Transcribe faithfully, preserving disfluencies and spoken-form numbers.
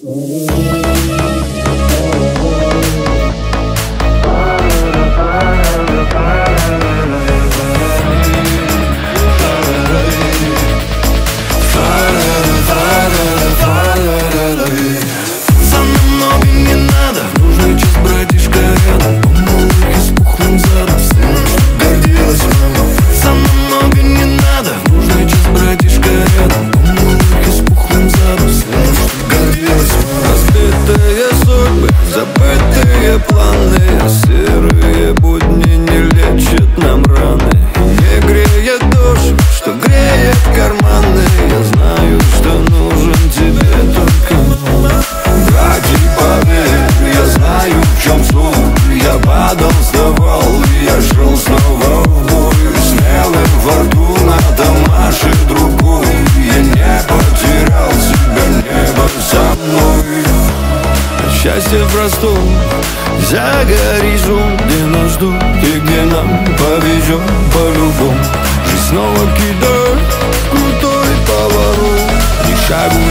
Забытые планы, серые будни не лечат нам раны. Не греет дождь, что греет карманы. Я знаю, что нужен тебе только братья, поверь, я знаю, в чем суть. Я падал, вставал, я шел снова в бой. Смелым фортуна машет рукой. Я не потерял себя, небо со мной. Счастье в простом, за горизонт, где нас ждут и где нам повезет по-любому. Жизнь снова кидает крутой поворот, ни шагу